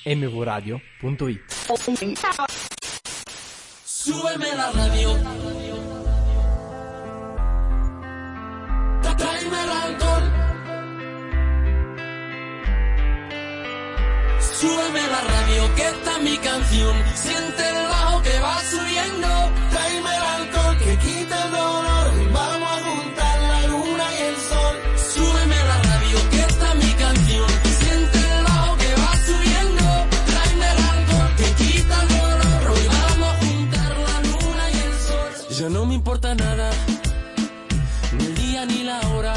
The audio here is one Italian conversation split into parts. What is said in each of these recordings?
mvradio.it. Súbeme la radio. Tráeme el alcohol. Súbeme la radio, que esta es mi canción. Siente el bajo que va subiendo. Tráeme el alcohol que quita el dolor. Vamos a juntar la luna y el sol. Súbeme la radio, que esta es mi canción. Siente el bajo que va subiendo. Tráeme el alcohol que quita el dolor. Hoy vamos a juntar la luna y el sol. Ya no me importa nada, ni el día ni la hora.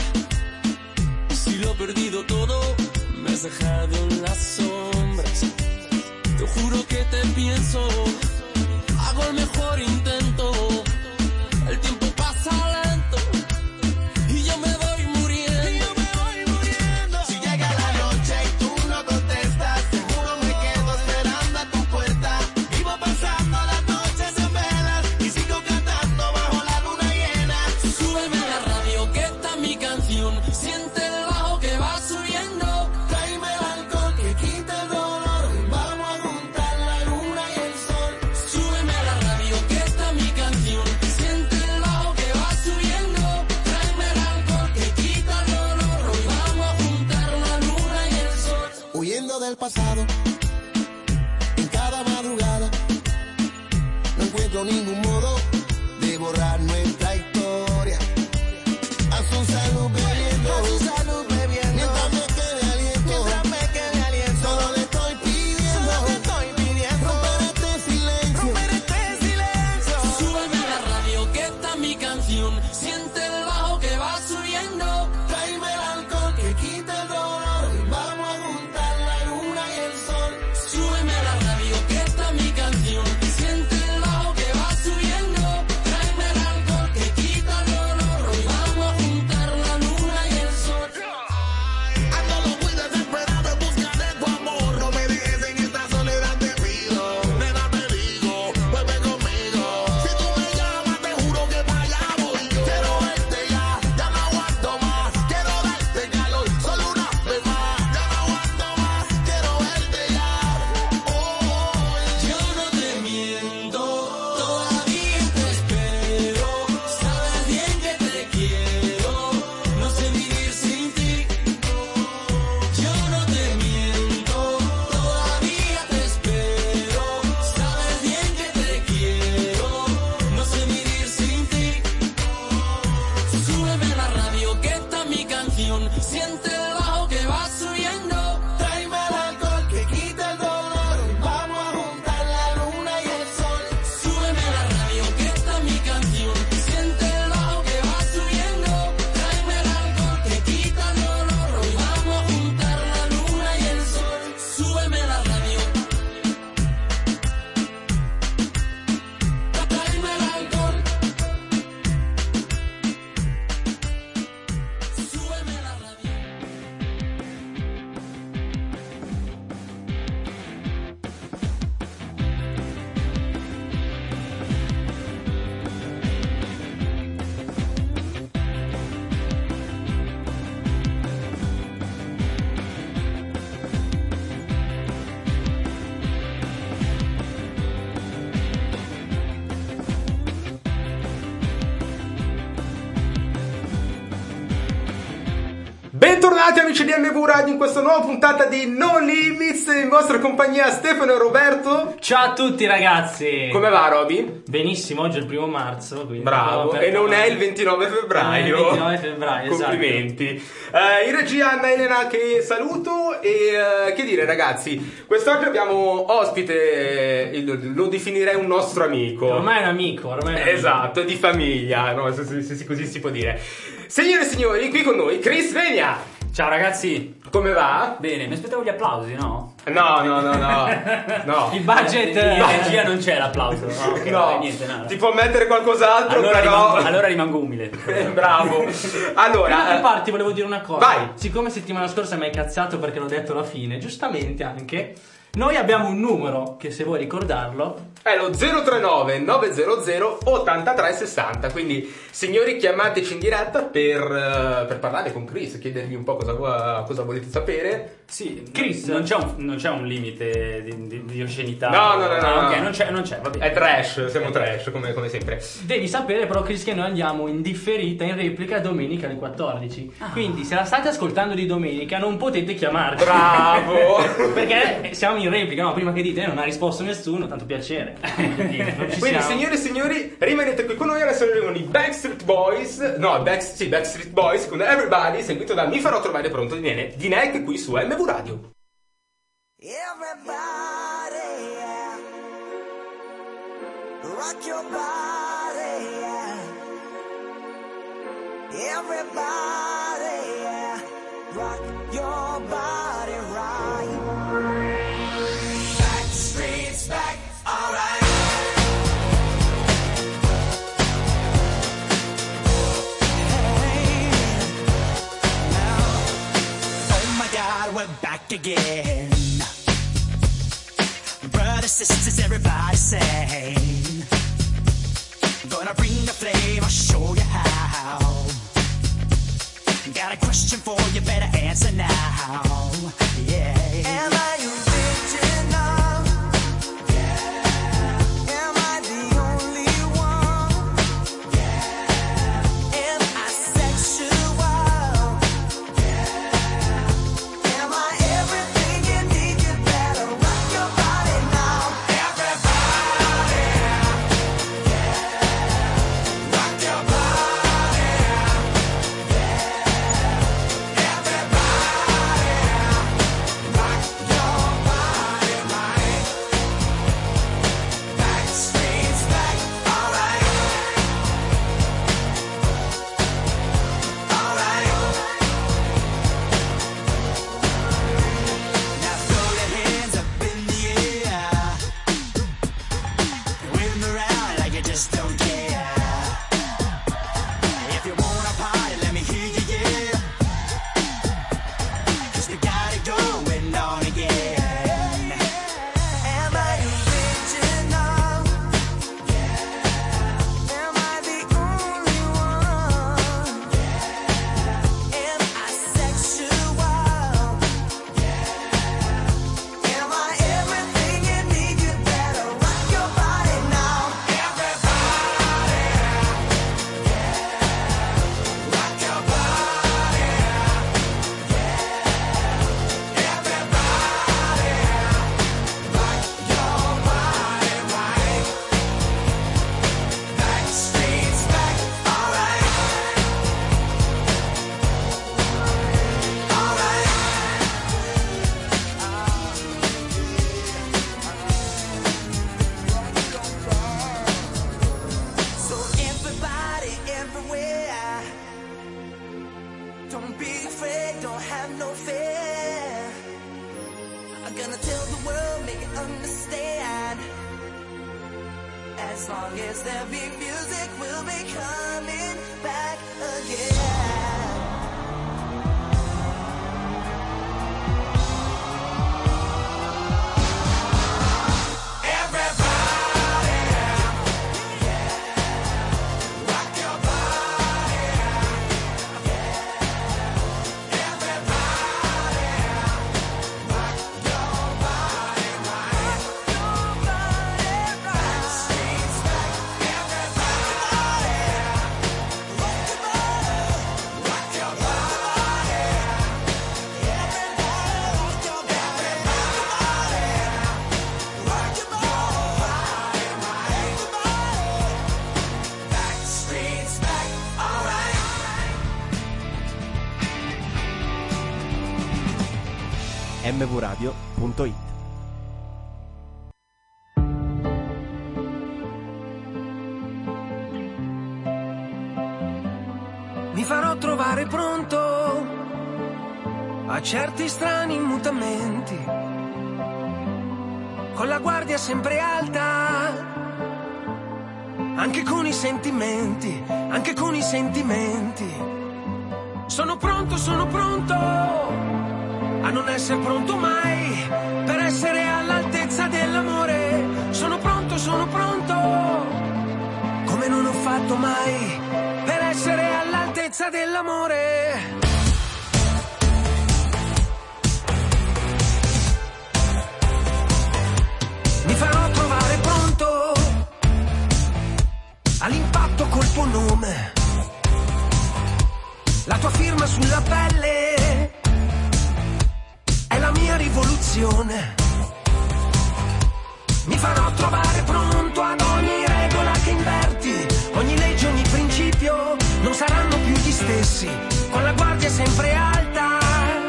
Si lo he perdido todo, me has dejado en las sombras. Te juro que te pienso, hago el mejor intento. El tiempo pasa lento y yo me voy muriendo. Si llega la noche y tú no contestas, seguro me quedo esperando a tu puerta. Vivo pasando las noches en velas y sigo cantando bajo la luna llena. Súbeme la radio, que esta es mi canción. Siente el bajo que va subiendo. Tráeme el alcohol que quita el dolor. Vamos a juntar la luna y el sol. Súbeme la radio, que esta es mi canción. Siente el bajo que va subiendo. Tráeme el alcohol que quita el dolor. Hoy vamos a juntar la luna y el sol. Huyendo del pasado, en cada madrugada, no encuentro ningún modo de borrar nuestra historia. A su salud bebiendo, mientras me quede aliento, solo le estoy pidiendo, romper este silencio. Súbeme la radio, que esta es mi canción. Siente el bajo que va subiendo. Tráeme el alcohol que quita el dolor. Vamos a juntar la luna y el sol. Súbeme la radio, que esta es mi canción. Siente el bajo que va subiendo. Tráeme el alcohol que quita el dolor. Hoy vamos a juntar la luna y el sol. Ando muy desesperado en busca de tu amor. No me dejes en esta soledad, te pido. Nena, te digo, vuelve conmigo. Si tú me llamas, te juro que para allá voy yo. Quiero verte ya no aguanto más. Quiero darte calor, solo una vez más. Ya no aguanto más, quiero verte ya. Yo no te miento, todavía te espero. Sabes bien que te quiero, no sé vivir sin ti. Yo no te miento, todavía te espero. Sabes bien que te quiero, no sé vivir sin ti. Súbeme la radio, que esta es mi canción. Siente el bajo que va subiendo. Tráeme el alcohol que quita el dolor. Vamos a juntar la luna y el sol. Súbeme la radio, que esta es mi canción. Siente el bajo que va subiendo. Tráeme el alcohol que quita el dolor. Hoy vamos a juntar la luna y el sol. Súbeme la radio. Tráeme el alcohol. Súbeme la radio. Bentornati amici di MV Radio in questa nuova puntata di No Limits, in vostra compagnia Stefano e Roberto. Ciao a tutti ragazzi. Come va Roby? Benissimo, oggi è il 1 marzo, quindi Bravo, e non è il 29 febbraio. Non è il 29 febbraio, complimenti. In regia Anna Elena che saluto e che dire ragazzi, quest'oggi abbiamo ospite, lo definirei un nostro amico. Ormai è un amico, Esatto, di famiglia, no? Se così si può dire. Signore e signori, qui con noi Chris Venia. Ciao ragazzi. Come va? Bene, mi aspettavo gli applausi, no? No. Il budget in regia non c'è l'applauso. No, okay, no. Niente, nada. Ti può mettere qualcos'altro, allora però allora rimango umile. Bravo. Allora, prima che parti volevo dire una cosa. Vai. Siccome settimana scorsa mi hai cazzato perché l'ho detto alla fine, giustamente anche Noi abbiamo un numero che, se vuoi ricordarlo, è lo 039 900 8360. Quindi, signori, chiamateci in diretta per parlare con Chris, chiedergli un po' cosa volete sapere. Sì, Chris, non c'è un limite di oscenità. No. Ok, non c'è, va bene. È trash, siamo trash come sempre. devi sapere però, Chris, che noi andiamo in differita, in replica, domenica alle 14. Quindi, se la state ascoltando di domenica, non potete chiamarci. Bravo! Perché siamo in replica, no? Prima che dite, non ha risposto nessuno, tanto piacere. Quindi, signore e signori, rimanete qui con noi. Adesso arrivano i Backstreet Boys. No, Backstreet Boys con Everybody, seguito da Mi farò trovare pronto di Neck qui su MV Radio. Everybody, yeah. Rock your body, yeah. Everybody, yeah. Rock your body right. Backstreet's back, alright. Hey, now, oh my God, we're back again. Brothers, sisters, everybody sing. Gonna bring the flame, I'll show you how. Got a question for you, better answer now. Yeah. Am I original? Yeah. Am I the only one? Yeah. Am I sexual? Yeah. Am I everything you need? You better rock your body now. Everybody, yeah. Rock your body, yeah. As long as there be music, we'll be coming back again. Everybody, yeah. Rock your body, yeah. Everybody, rock your body right. Backstreet's back. Everybody, rock your body, everybody, rock your body right. Backstreet's back, alright. mvradio.it. Mi farò trovare pronto a certi strani mutamenti, con la guardia sempre alta, anche con i sentimenti, anche con i sentimenti. Sono pronto a non essere pronto mai, per essere all'altezza dell'amore. Sono pronto, come non ho fatto mai, per essere all'altezza dell'amore. Mi farò trovare pronto all'impatto colpo nome, la tua firma sulla pelle è la mia rivoluzione. Mi farò trovare pronto ad ogni regola che inverti, ogni legge, ogni principio non saranno più gli stessi, con la guardia sempre alta,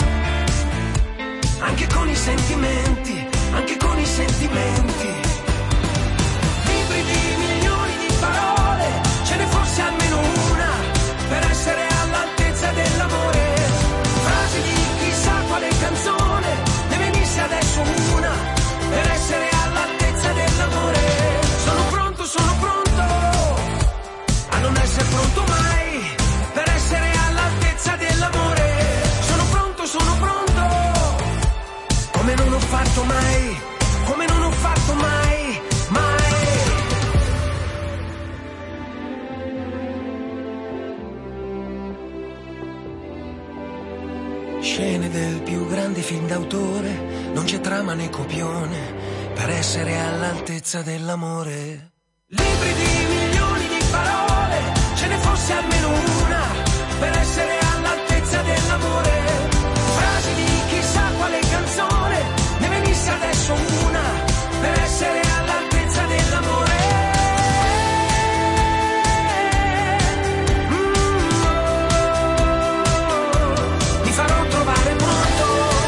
anche con i sentimenti, anche con i sentimenti. Libri di milioni di parole, ce ne fosse almeno una, per essere all'altezza dell'amore. Frasi di chissà quale canzone, ne venisse adesso una, per essere all'altezza dell'amore. Sono pronto a non essere pronto mai, per essere all'altezza dell'amore. Sono pronto, come non ho fatto mai, come non ho fatto mai, mai. Scene del più grande film d'autore, non c'è trama né copione, per essere all'altezza dell'amore. Libri di milioni di parole, ce ne fosse almeno una, per essere all'altezza dell'amore. Frasi di chissà quale canzone, ne venisse adesso una, per essere all'altezza dell'amore. Mi farò trovare pronto,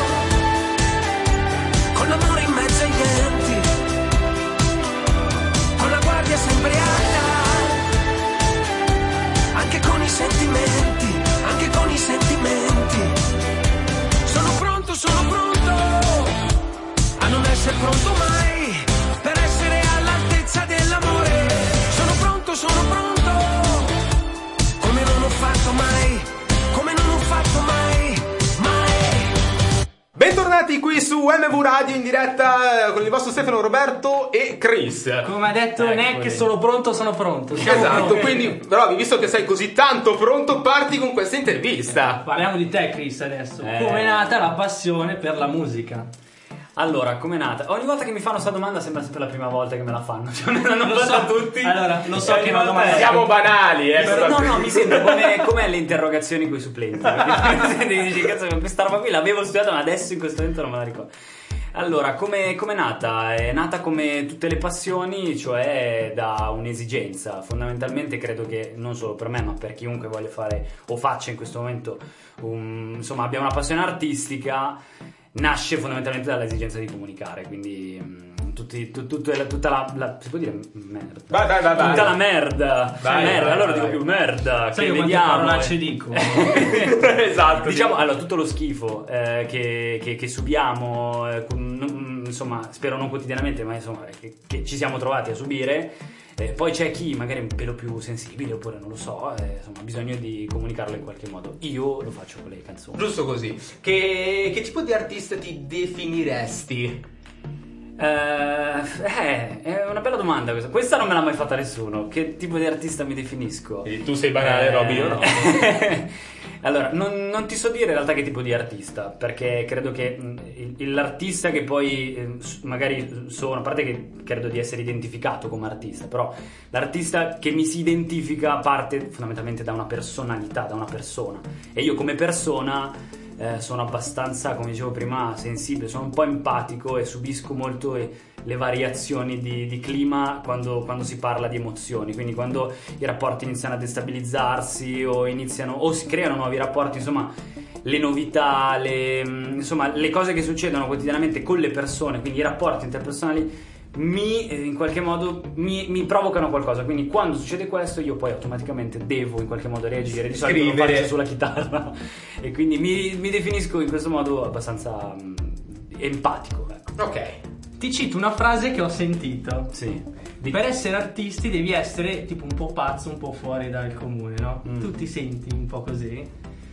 con l'amore in mezzo ai denti, con la guardia sempre alta, anche con i sentimenti, anche con i sentimenti. Sono pronto a non essere pronto mai, per essere all'altezza dell'amore. Sono pronto, come non ho fatto mai, come non ho fatto mai, mai. Bentornati qui su MV Radio in diretta con il vostro Stefano, Roberto e Chris. Come ha detto Neck, sono pronto. Siamo Esatto, pronti. quindi Roby, visto che sei così tanto pronto, parti con questa intervista. Parliamo di te, Chris, adesso. Come è nata la passione per la musica? Allora, com'è nata? Ogni volta che mi fanno sta domanda sembra sempre la prima volta che me la fanno. Cioè, me l'hanno fatta tutti. Allora, lo so E che è ogni una volta domanda. Siamo banali, Però, no, mi sembra come le interrogazioni con i supplenti. Perché dici, cazzo, questa roba qui l'avevo studiata, ma adesso in questo momento non me la ricordo. Allora, com'è nata? È nata come tutte le passioni, cioè da un'esigenza. Fondamentalmente credo che non solo per me, ma per chiunque voglia fare o faccia in questo momento, insomma, abbia una passione artistica, nasce fondamentalmente dall'esigenza di comunicare. Quindi tutta la si può dire merda? Vai. Tutta la merda. Vai, allora vai. dico più merda. Sai Che io quante vediamo. parolacce dico? Esatto. Diciamo, allora, tutto lo schifo che subiamo, insomma, spero non quotidianamente, ma insomma, che ci siamo trovati a subire. Poi c'è chi magari è un pelo più sensibile, oppure non lo so, insomma, ha bisogno di comunicarlo in qualche modo. Io lo faccio con le canzoni. Giusto così. Che tipo di artista ti definiresti? È una bella domanda questa. Questa non me l'ha mai fatta nessuno. Che tipo di artista mi definisco? E tu sei banale, Roby, io no. Allora, non ti so dire in realtà che tipo di artista, perché credo che l'artista che poi magari sono, a parte che credo di essere identificato come artista, però l'artista che mi si identifica parte fondamentalmente da una personalità, da una persona, e io come persona sono abbastanza, come dicevo prima, sensibile, sono un po' empatico e subisco molto le variazioni di clima quando si parla di emozioni. Quindi quando i rapporti iniziano a destabilizzarsi o si creano nuovi rapporti, insomma, le novità, le cose che succedono quotidianamente con le persone, quindi i rapporti interpersonali in qualche modo mi provocano qualcosa. Quindi quando succede questo io poi automaticamente devo in qualche modo reagire. Di solito lo faccio sulla chitarra e quindi mi definisco in questo modo abbastanza empatico, ecco. Ok. Ti cito una frase che ho sentito. Sì. Per essere artisti devi essere tipo un po' pazzo, un po' fuori dal comune, no? Tu ti senti un po' così?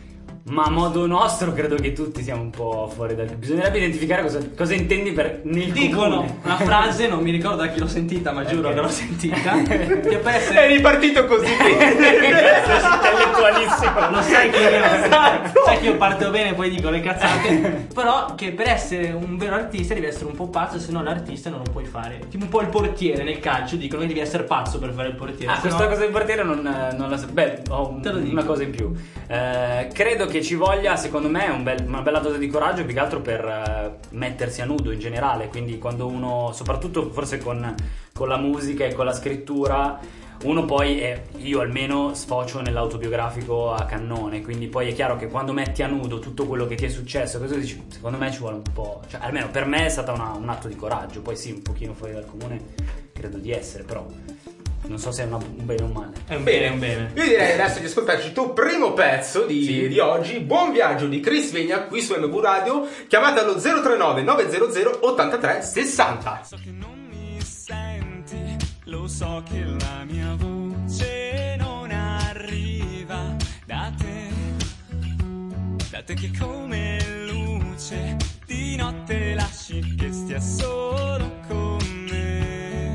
Ma a modo nostro credo che tutti siamo un po' fuori dal... Bisognerebbe identificare cosa intendi per nel Dicono comune. una frase, non mi ricordo da chi l'ho sentita, ma giuro che l'ho sentita. Che per È essere... ripartito così. Intellettualissimo. Lo sai che io, sai che io parto bene e poi dico le cazzate. Però che per essere un vero artista devi essere un po' pazzo, se no l'artista non lo puoi fare. Tipo un po' il portiere nel calcio, dicono che devi essere pazzo per fare il portiere. Ah, se questa no- cosa del portiere non la so. Beh, ho Te lo dico. una cosa in più. Credo che ci voglia, secondo me, una bella dose di coraggio, più che altro per mettersi a nudo in generale. Quindi quando uno, soprattutto forse con la musica e con la scrittura, uno poi io almeno sfocio nell'autobiografico a cannone. Quindi poi è chiaro che quando metti a nudo tutto quello che ti è successo, cosa dici, secondo me ci vuole un po', cioè almeno per me è stato un atto di coraggio. Poi sì, un pochino fuori dal comune credo di essere, però non so se è un bene o un male. È un bene, è un bene. Io direi adesso di ascoltarci il tuo primo pezzo di oggi. Buon viaggio di Chris Vegna qui su MV Radio. Chiamate allo 039 900 83 60. So che non mi senti, lo so che la mia voce non arriva da te che come luce di notte lasci che stia solo con me.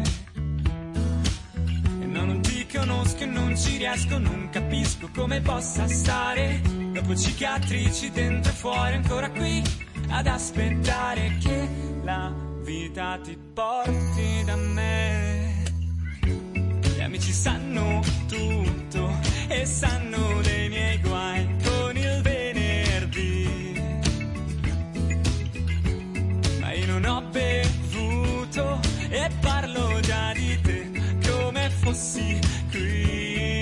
E no, non ti conosco e non ci riesco, non capisco come possa stare dopo cicatrici dentro e fuori, ancora qui ad aspettare che la vita ti porti da me. Gli amici sanno tutto e sanno dei miei guai con il venerdì, ma io non ho bevuto e parlo già di te come fossi qui.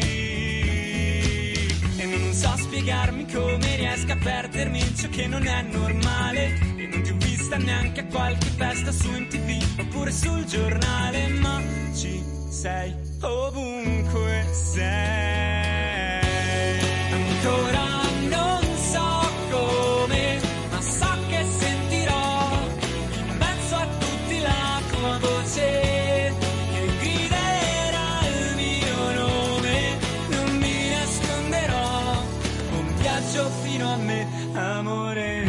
E non so spiegarmi come riesco a perdermi ciò che non è normale. E non ti ho vista neanche a qualche festa su MTV oppure sul giornale, ma ci sei ovunque sei. Ancora non so come, ma so che sentirò in mezzo a tutti la tua voce che griderà il mio nome. Non mi nasconderò, un viaggio fino a me, amore.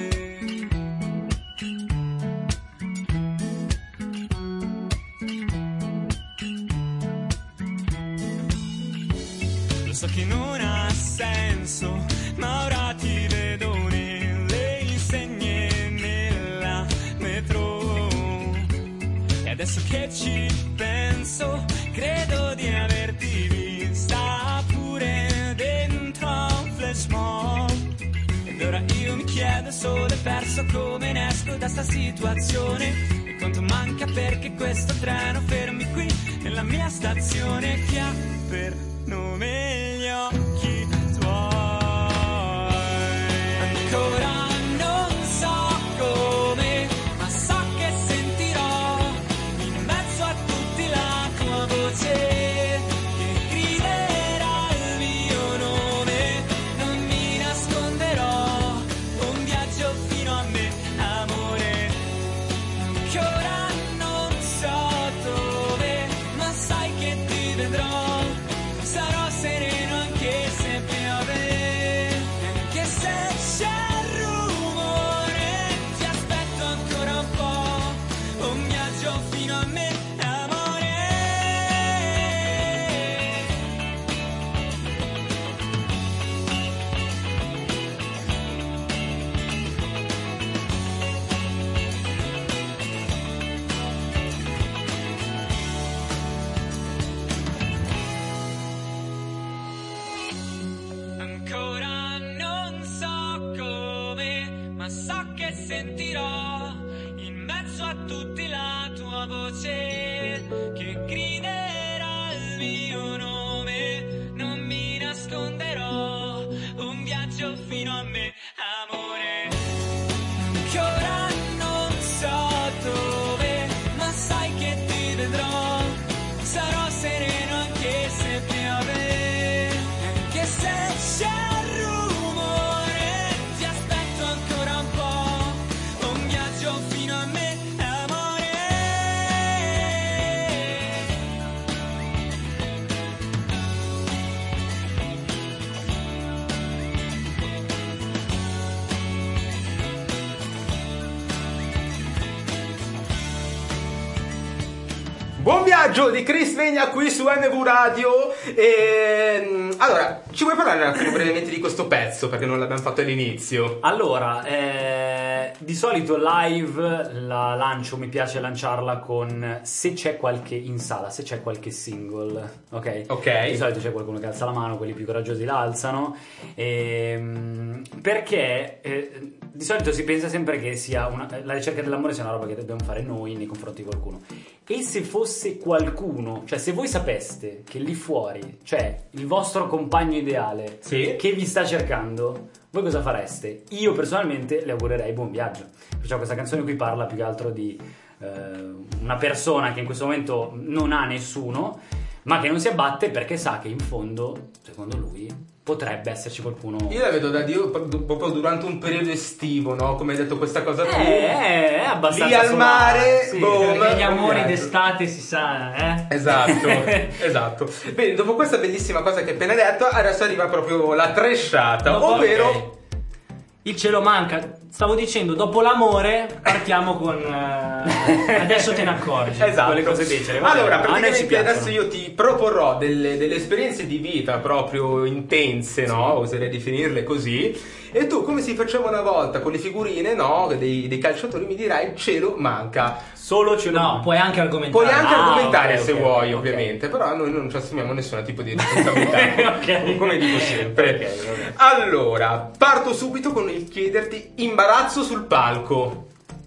Lo so che non ha senso, ma ora ti vedo nelle insegne nella metro. E adesso che ci penso, credo di averti vista pure dentro a un flash mob. Ed ora io mi chiedo solo e perso come ne esco da sta situazione. E quanto manca perché questo treno fermi qui nella mia stazione che ha per nome gli occhi tuoi. Ancora non so come, ma so che sentirò in mezzo a tutti la tua voce che griderà il mio nome. Non mi nasconderò, un viaggio fino a me, amore. Ancora non so dove, ma sai che ti vedrò. Sarò sereno anche se piove, anche se c'è rumore. Ti aspetto ancora un po', un viaggio fino a me, amore. Ancora non so come, ma so che sentirò in mezzo a tutti la tua voce che griderà il mio nome. Non mi nasconderò, un viaggio fino a me, amore. Ancora non so dove, ma sai che ti vedrò. Sarò sereno anche se piove, anche se c'è rumore. Ti aspetto ancora un po', un viaggio fino a me, amore. Buon viaggio di Chris Vegna qui su NV Radio. Allora, ci vuoi parlare un attimo brevemente di questo pezzo, perché non l'abbiamo fatto all'inizio? Allora, di solito live la lancio, mi piace lanciarla con se c'è qualche in sala, se c'è qualche single, ok? Ok. Di solito c'è qualcuno che alza la mano, quelli più coraggiosi la alzano, perché di solito si pensa sempre che sia la ricerca dell'amore sia una roba che dobbiamo fare noi nei confronti di qualcuno. E se fosse qualcuno, cioè se voi sapeste che lì fuori c'è il vostro compagno ideale Sì. che vi sta cercando, voi cosa fareste? Io personalmente le augurerei buon viaggio. Perciò questa canzone qui parla più che altro di una persona che in questo momento non ha nessuno, ma che non si abbatte perché sa che in fondo, secondo lui, potrebbe esserci qualcuno. Io la vedo da Dio proprio durante un periodo estivo, no? Come hai detto questa cosa tu. È abbastanza lì al mare, sì. boom. Perché gli amori viaggio. d'estate si sa, Esatto, esatto. Bene, dopo questa bellissima cosa che hai appena detto, adesso arriva proprio la tresciata, Dopo- ovvero... ok. Il cielo manca. Stavo dicendo, dopo l'amore partiamo con adesso te ne accorgi. Esatto. Quelle cose becere, vabbè. Allora, A noi ci praticamente piacciono. adesso io ti proporrò delle esperienze di vita proprio intense, no? Oserei definirle così. E tu, come si faceva una volta con le figurine, no? Dei calciatori, mi dirai il cielo manca. Solo cielo No, manca. puoi anche argomentare. Puoi anche argomentare ok, se ok, vuoi, ok. ovviamente, però noi non ci assumiamo nessun tipo di responsabilità. Ok. Come dico sempre. Ok, vabbè. Allora, parto subito con il chiederti imbarazzo sul palco.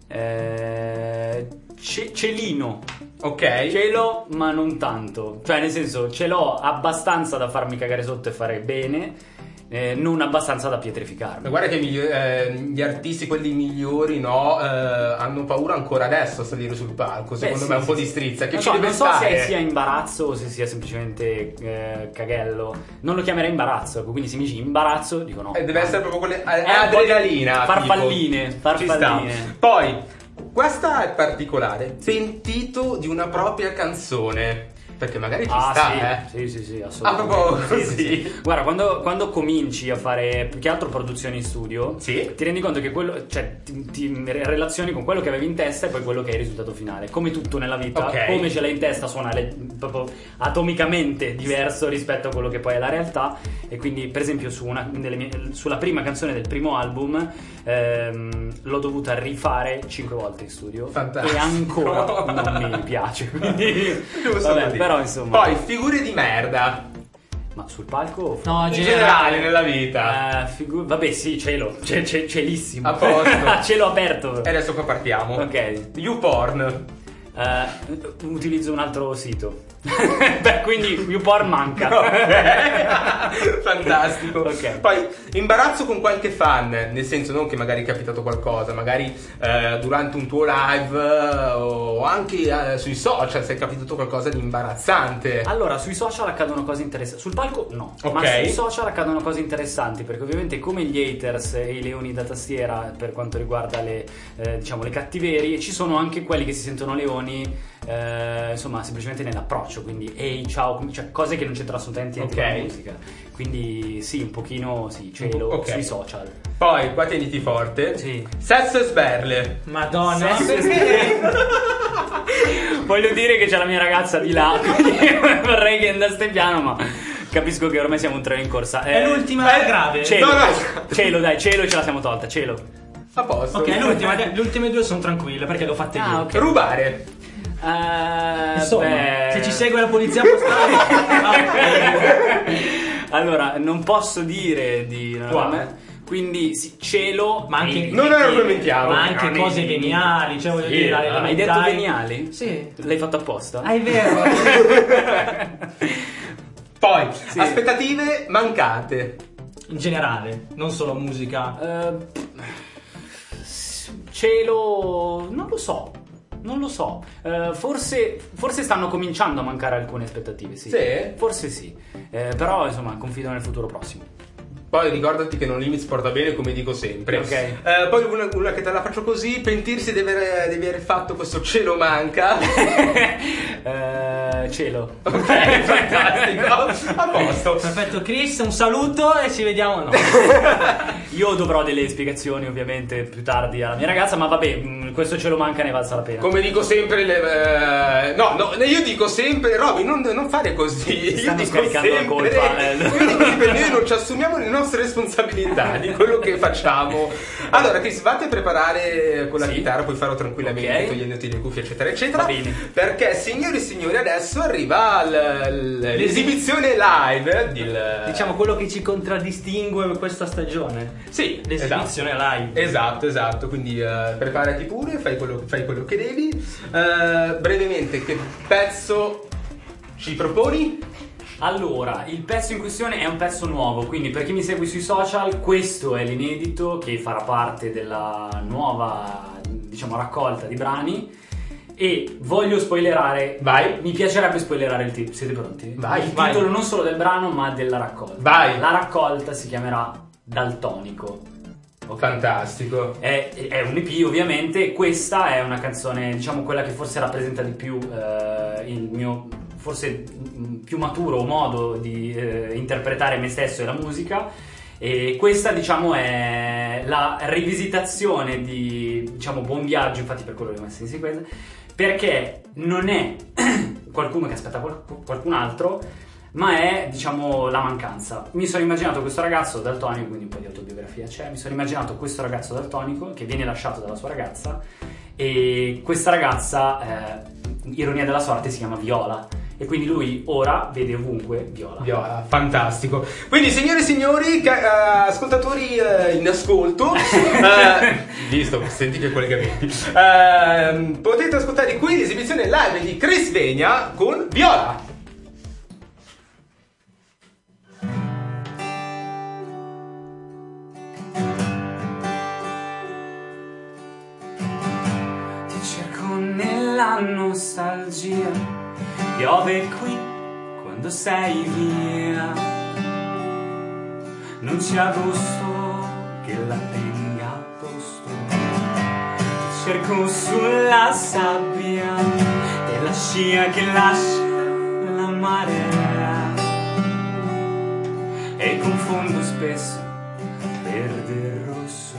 Celino. Ok? Ce l'ho, ma non tanto. Cioè, nel senso, ce l'ho abbastanza da farmi cagare sotto e fare bene, non abbastanza da pietrificarmi. Ma guarda che gli artisti, quelli migliori, no, hanno paura ancora adesso a salire sul palco. Secondo Beh, me sì, un po' sì, di sì. strizza. Che Non ci so, deve non so stare. se sia imbarazzo o se sia semplicemente caghello. Non lo chiamerei imbarazzo, ecco. Quindi se mi dici imbarazzo, dico no. Deve essere proprio quelle. È un po' di adrenalina. farfalline, tipo. farfalline. Ci sta. Poi, questa è particolare. Pentito di una propria canzone. Perché magari ci sta, sì, assolutamente. proprio Sì, così. sì. Guarda, quando cominci a fare più che altro produzioni in studio, Sì. ti rendi conto che quello, cioè, ti relazioni con quello che avevi in testa e poi quello che è il risultato finale. Come tutto nella vita, Ok. come ce l'hai in testa suona proprio atomicamente diverso rispetto a quello che poi è la realtà. E quindi, per esempio, sulla prima canzone del primo album, l'ho dovuta rifare 5 volte in studio. Fantastico. E ancora non mi piace. Quindi, Giusto vabbè, così. però insomma. Poi, figure di merda. Ma sul palco? No, In generale, nella vita. Vabbè, sì, cielo. Cielissimo. A posto. Cielo aperto. E adesso qua partiamo. Ok. YouPorn. Utilizzo un altro sito. Beh, quindi YouPorn manca. Fantastico. Ok. Poi imbarazzo con qualche fan, nel senso non che magari è capitato qualcosa, magari durante un tuo live o anche sui social se è capitato qualcosa di imbarazzante. Allora, sui social accadono cose interessanti. Sul palco no. Ok. Ma sui social accadono cose interessanti, perché ovviamente come gli haters e i leoni da tastiera per quanto riguarda le cattiverie, ci sono anche quelli che si sentono leoni, insomma, semplicemente nell'approccio, quindi ehi, ciao, cioè cose che non c'entrano assolutamente niente con la musica. Quindi sì, un pochino sì, cielo Ok. sui social. Poi qua tieniti forte. Sì. Sesso e sberle. Madonna, Sì. perché? Voglio dire che c'è la mia ragazza di là, quindi vorrei che andaste piano, ma capisco che ormai siamo un treno in corsa. È l'ultima grave. Cielo, No, no. cielo, dai, cielo ce la siamo tolta, cielo. A posto. Ok, le ultime due sono tranquille perché le ho fatte io. ok. Rubare. Insomma, beh. se ci segue la polizia postale. Allora, non posso dire di Qua. quindi sì, cielo, Ma anche, Non lo argomentiamo. ma anche cose veniali, cioè voglio dire, alle hai detto elementari. veniali? Sì. L'hai fatto apposta? Ah, è vero. Poi, Sì. aspettative mancate. In generale, non solo musica. Cielo, non lo so. Forse stanno cominciando a mancare alcune aspettative, sì. Sì? Forse sì. Però insomma, confido nel futuro prossimo. Poi ricordati che non limits porta bene, come dico sempre. Ok. Poi una che te la faccio così, pentirsi di aver fatto questo cielo manca. Cielo. Ok, fantastico. A posto. Perfetto, Chris, un saluto e ci vediamo. No. Io dovrò delle spiegazioni ovviamente più tardi alla mia ragazza, ma vabbè, questo ce lo manca, ne valsa la pena. Come dico sempre, io dico sempre, Robby, non fare così. Stanno Io dico scaricando la sempre, colpa. io dico sempre, noi non ci assumiamo le nostre responsabilità di quello che facciamo. Allora, Chris, vatti a preparare con la Sì. chitarra, puoi farlo tranquillamente, Ok. togliendoti le cuffie, eccetera, eccetera. Va bene. Perché, signori e signori, adesso arriva l'esibizione live. Diciamo quello che ci contraddistingue questa stagione. Sì, L'esibizione esatto. live. Esatto, quindi preparati pure, fai quello che devi. Brevemente, che pezzo ci proponi? Allora, il pezzo in questione è un pezzo nuovo, quindi per chi mi segue sui social, questo è l'inedito che farà parte della nuova, diciamo, raccolta di brani. E voglio spoilerare. Vai. Mi piacerebbe spoilerare il titolo. Siete pronti? Vai, il vai. titolo non solo del brano, ma della raccolta. Vai. La raccolta si chiamerà Daltonico. Ok? Fantastico. È un EP ovviamente. Questa è una canzone, diciamo, quella che forse rappresenta di più il mio, forse più maturo modo di interpretare me stesso e la musica. E questa, diciamo, è la rivisitazione di, diciamo, Buon Viaggio, infatti per quello l'ho messa in sequenza, perché non è qualcuno che aspetta qualcun altro, ma è, diciamo, la mancanza. Mi sono immaginato questo ragazzo daltonico, quindi un po' di autobiografia c'è, mi sono immaginato questo ragazzo daltonico che viene lasciato dalla sua ragazza, e questa ragazza, ironia della sorte, si chiama Viola, e quindi lui ora vede ovunque Viola. Fantastico. Quindi, signore e signori, ascoltatori in ascolto, visto, senti che collegamenti, potete ascoltare qui l'esibizione live di Chris Vegna con Viola. Ti cerco nella nostalgia, piove qui quando sei via, non c'è agosto che la tenga a posto. Ti cerco sulla sabbia della scia che lascia la marea, e confondo spesso verde e rosso.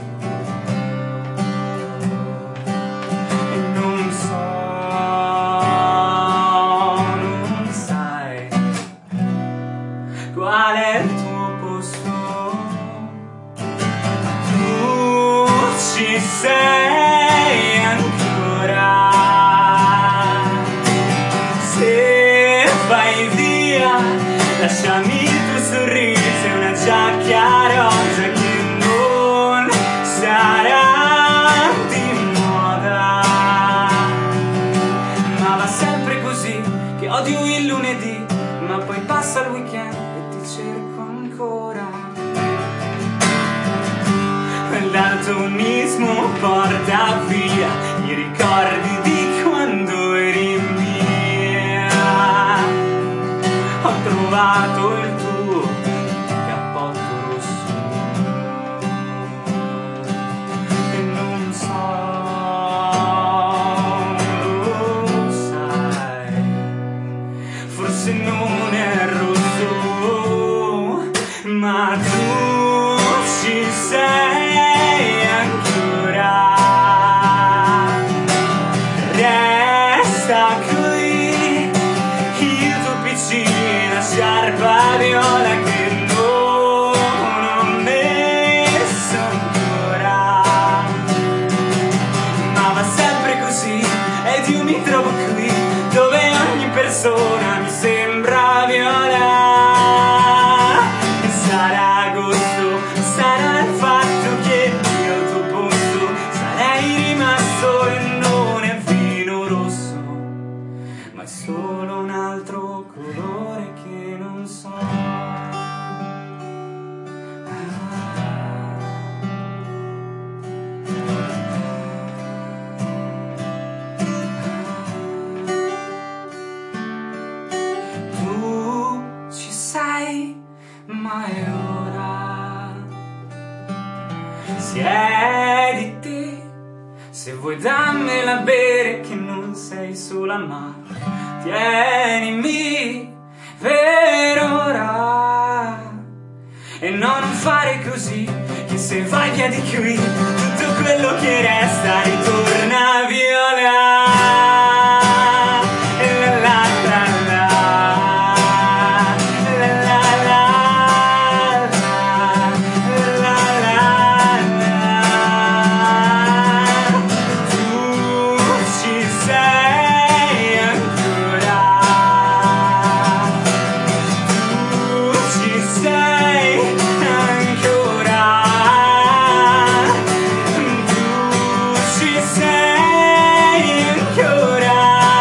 E non sai qual è il tuo posto. Tu ci sei ancora, se vai via lasciami il tuo sorriso e una giacca rosa che non sarà di moda, ma va sempre così che odio il lunedì, ma poi passa il weekend e ti cerco ancora. Il daltonismo porta via i ricordi di quando eri mia. Ho trovato il tuo cappotto rosso e non so, lo sai, forse non è rosso, ma tu ci sei ancora. Resta qui il tuo PC, la sciarpa viola che non ho messo ancora, ma va sempre così ed io mi trovo qui dove ogni persona mi sembra Viola. E sarà agosto, sarà il fatto che io al tuo posto sarei rimasto, e non è vino rosso, ma è solo un altro colore che non so. Tu ci sei, ma è ora. Siediti, se vuoi dammela bere, che non sei sola, ma tienimi per ora. E no, non fare così, che Se vai via di qui, tutto quello che resta ritorna viola. La la la la, la la la la, la la la. Tu ci sei ancora, tu ci sei ancora, tu ci sei ancora,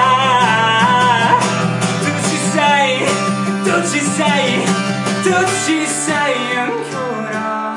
tu ci sei, tu ci sei, tu ci sei ancora.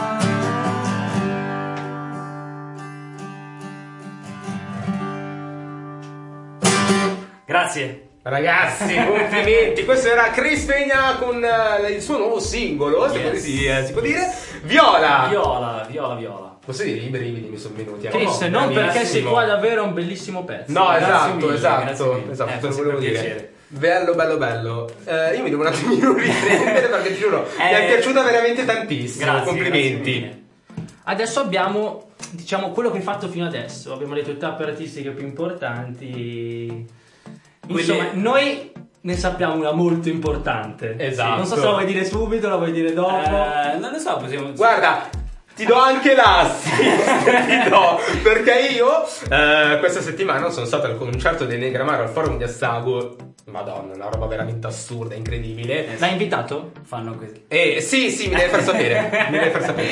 Grazie. Ragazzi, complimenti. Questo era Chris Pegna con il suo nuovo singolo, se Yes. così si può dire. Viola. Viola. Posso dire, i brividi mi sono venuti. Chris, No, non perché bravissimo. sei qua davvero è un bellissimo pezzo. No, Grazie esatto, mille, esatto, grazie mille. esatto, te lo fa volevo sempre dire. piacere. Bello, bello, bello. Io mi devo un attimino riprendere perché ti giuro, mi è piaciuta veramente tantissimo. Grazie, Complimenti. grazie mille. Adesso abbiamo, diciamo, quello che hai fatto fino adesso. Abbiamo le tue tappe artistiche più importanti. Insomma, noi ne sappiamo una molto importante. Esatto. Non so se la vuoi dire subito, la vuoi dire dopo. Non lo so, possiamo... Guarda, ti do anche l'assist, ti do, perché io questa settimana sono stato al concerto dei Negramaro al Forum di Assago. Madonna, una roba veramente assurda, incredibile. L'hai invitato? fanno così. Sì, mi devi far sapere. Mi devi far sapere.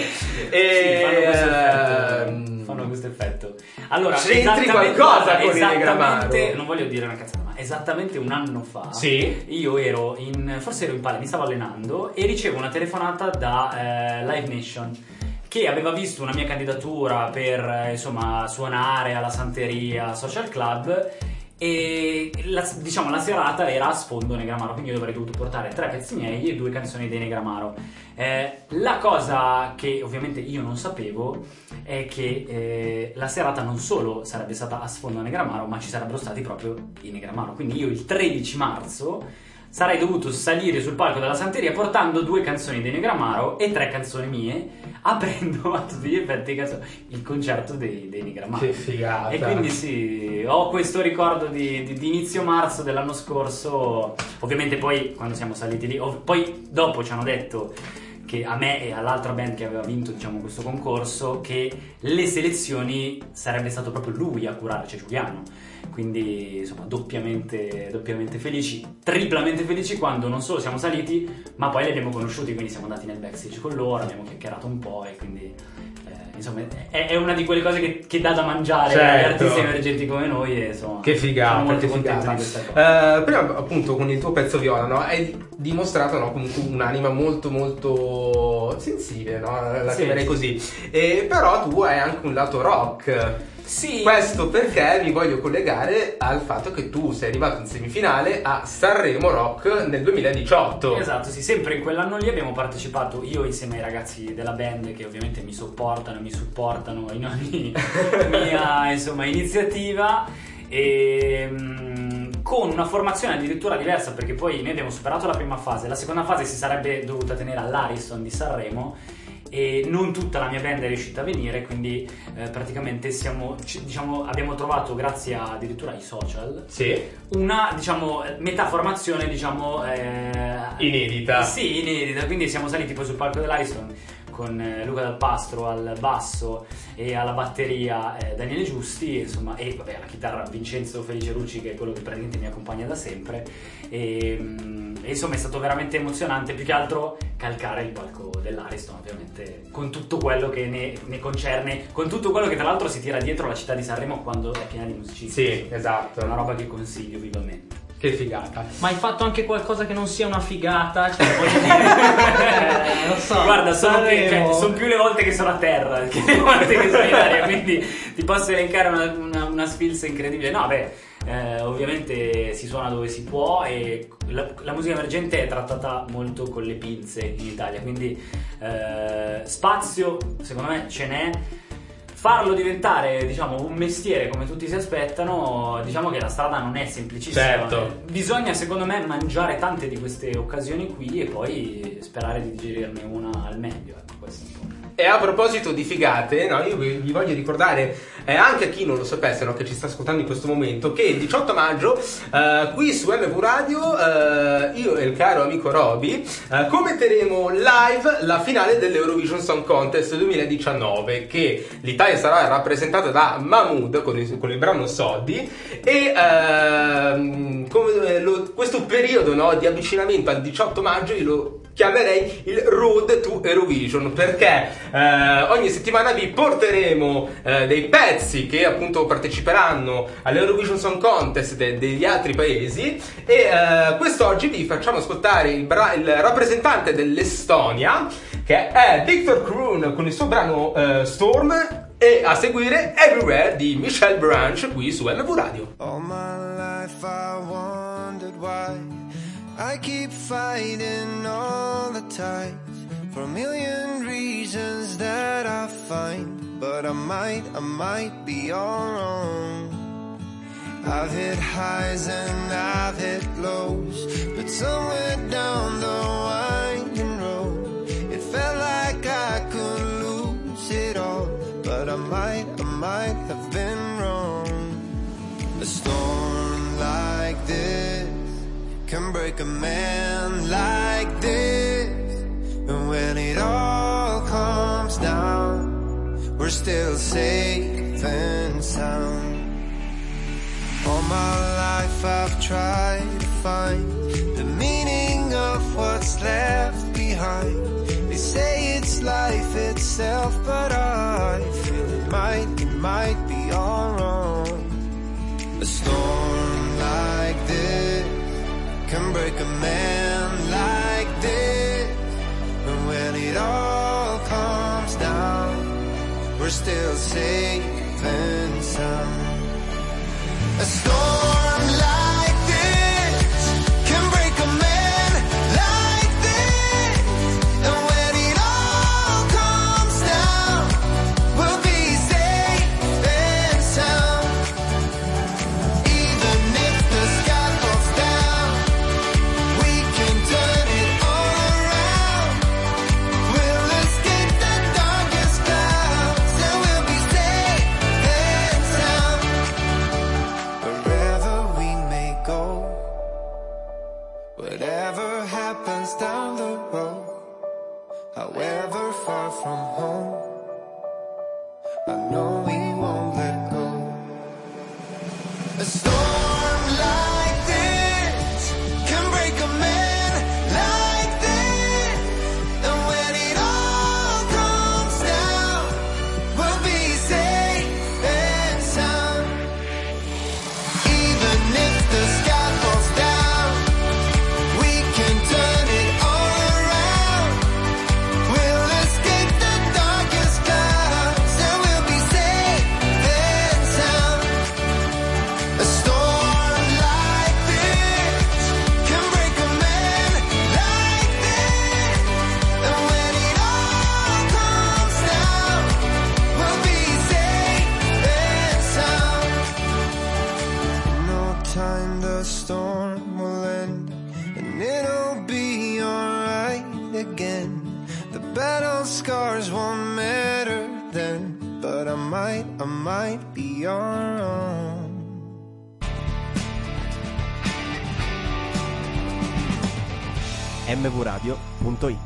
Fanno questo effetto. Allora, c'entri qualcosa con i Negramaro? Non voglio dire una cazzata, ma esattamente un anno fa Sì. io ero forse ero in palla, mi stavo allenando e ricevo una telefonata da Live Nation, che aveva visto una mia candidatura per insomma suonare alla Santeria Social Club. E la serata era a sfondo Negramaro, quindi io avrei dovuto portare 3 pezzi miei e 2 canzoni dei Negramaro. La cosa che ovviamente io non sapevo è che la serata non solo sarebbe stata a sfondo Negramaro, ma ci sarebbero stati proprio i Negramaro. Quindi io il 13 marzo sarei dovuto salire sul palco della Santeria portando 2 canzoni dei Negramaro e 3 canzoni mie, aprendo a tutti gli effetti il concerto dei Negramaro. Che figata. E quindi sì, ho questo ricordo di inizio marzo dell'anno scorso. Ovviamente poi quando siamo saliti lì, poi dopo ci hanno detto che a me e all'altra band che aveva vinto diciamo questo concorso, che le selezioni sarebbe stato proprio lui a curare, cioè Giuliano. Quindi insomma doppiamente felici, triplamente felici quando non solo siamo saliti ma poi li abbiamo conosciuti, quindi siamo andati nel backstage con loro, abbiamo chiacchierato un po' e quindi insomma è una di quelle cose che dà da mangiare agli Certo. artisti emergenti come noi e insomma Che figata, sono molto che contento figata. di questa cosa. Prima appunto con il tuo pezzo Viola, no? Hai dimostrato, no, comunque un'anima molto molto sensibile, no? La Sì. chiamerei così. Però tu hai anche un lato rock. Sì. Questo perché mi voglio collegare al fatto che tu sei arrivato in semifinale a Sanremo Rock nel 2018. Esatto, sì, sempre in quell'anno lì abbiamo partecipato io insieme ai ragazzi della band che ovviamente mi sopportano e mi supportano in ogni mia insomma iniziativa e con una formazione addirittura diversa, perché poi noi abbiamo superato la prima fase, la seconda fase si sarebbe dovuta tenere all'Ariston di Sanremo e non tutta la mia band è riuscita a venire, quindi praticamente abbiamo trovato, grazie addirittura ai social, Sì. una metà formazione Inedita. sì, inedita, quindi siamo saliti poi sul palco dell'Ariston con Luca Dal Pastro al basso e alla batteria Daniele Giusti, insomma, e vabbè alla chitarra Vincenzo Felicerucci, che è quello che praticamente mi accompagna da sempre e insomma è stato veramente emozionante, più che altro calcare il palco dell'Ariston, ovviamente con tutto quello che ne concerne, con tutto quello che tra l'altro si tira dietro la città di Sanremo quando è piena di musicisti. Sì, esatto. È una roba che consiglio vivamente. Che figata. Ma hai fatto anche qualcosa che non sia una figata? Cioè, voglio dire, non so. Guarda, Sanremo. sono più le volte che sono a terra che le volte che sono in aria, quindi ti posso elencare una sfilza incredibile. No, ovviamente si suona dove si può e la musica emergente è trattata molto con le pinze in Italia, quindi spazio secondo me ce n'è. Farlo diventare, diciamo, un mestiere come tutti si aspettano, diciamo che la strada non è semplicissima. Certo. Bisogna, secondo me, mangiare tante di queste occasioni qui e poi sperare di digerirne una al meglio. Ecco, questo è un po'. E a proposito di figate, no, io vi voglio ricordare, anche a chi non lo sapesse, no, che ci sta ascoltando in questo momento, che il 18 maggio qui su MV Radio io e il caro amico Roby commenteremo live la finale dell'Eurovision Song Contest 2019, che l'Italia sarà rappresentata da Mahmood con il brano Soldi, e questo periodo, no, di avvicinamento al 18 maggio io lo chiamerei il Road to Eurovision, perché ogni settimana vi porteremo dei pezzi che appunto parteciperanno all'Eurovision Song Contest degli altri paesi, e quest'oggi vi facciamo ascoltare il rappresentante dell'Estonia, che è Victor Kroon con il suo brano Storm, e a seguire Everywhere di Michelle Branch qui su MV Radio. All my life I wondered why I keep fighting all the tides for a million reasons that I find, but I might be all wrong. I've hit highs and I've hit lows, but somewhere down the winding road it felt like I could lose it all, but I might have been wrong. A storm like this can break a man like this, and when it all comes down, we're still safe and sound. All my life I've tried to find the meaning of what's left behind. They say it's life itself, but I feel it might be all wrong. A storm like this can break a man like this, and when it all comes down, we're still safe and sound. A storm like this can break a man like this, and when it all comes down, we'll be safe and sound. Even if the sky falls down, we can turn it all around. We'll escape the darkest clouds, and we'll be safe and sound. Wherever we may go, whatever happens down the road, however far from home, I know we won't let go. A storm like this can break a man like this, and when it all comes down, we'll be safe and sound. Even if the sky falls down, we can turn it all around. We'll escape the darkest clouds, and we'll be safe and sound. A storm like this can break a man like this, and when it all comes down, we'll be safe and sound. No time the storm will end, and it'll be alright again. The battle scars won't matter then, but I might be alright. mvradio.it.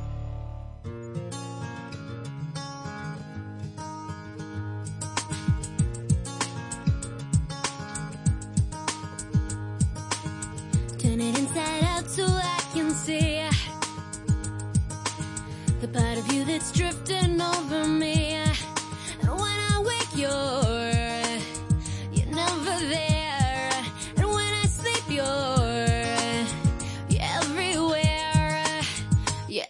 Turn it inside out so I can see the part of you that's drifting over me. And when I wake, you're never there. And when I sleep, you're everywhere. You're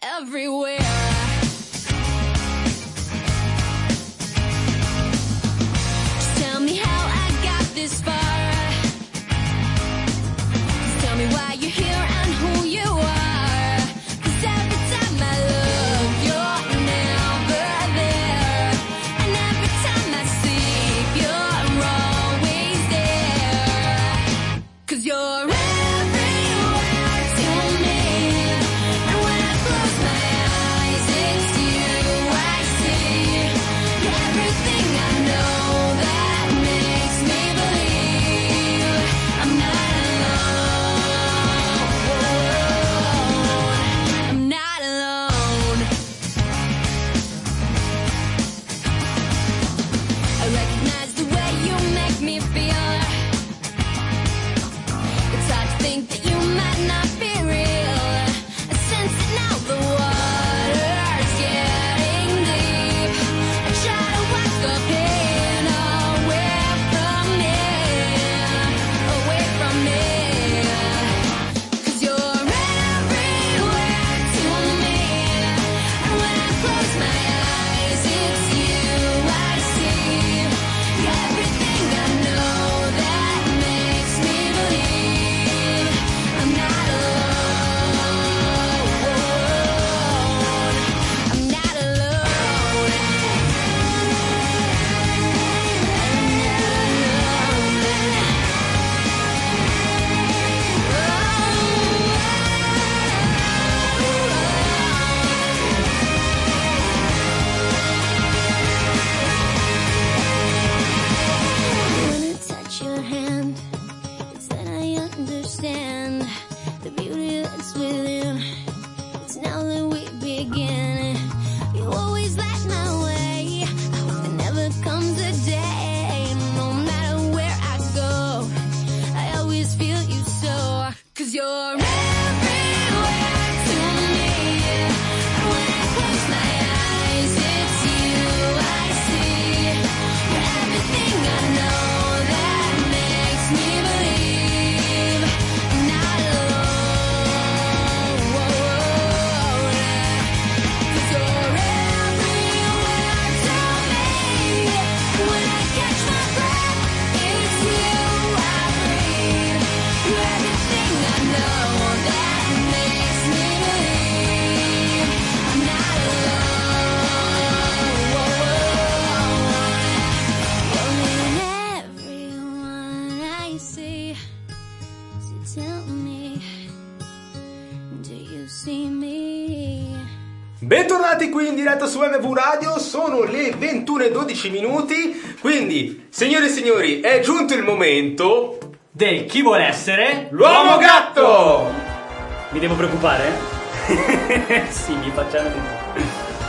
Bentornati qui in diretta su MV Radio, sono le 21:12 minuti, quindi signore e signori è giunto il momento del chi vuole essere l'uomo gatto! Mi devo preoccupare? Sì, mi facciano di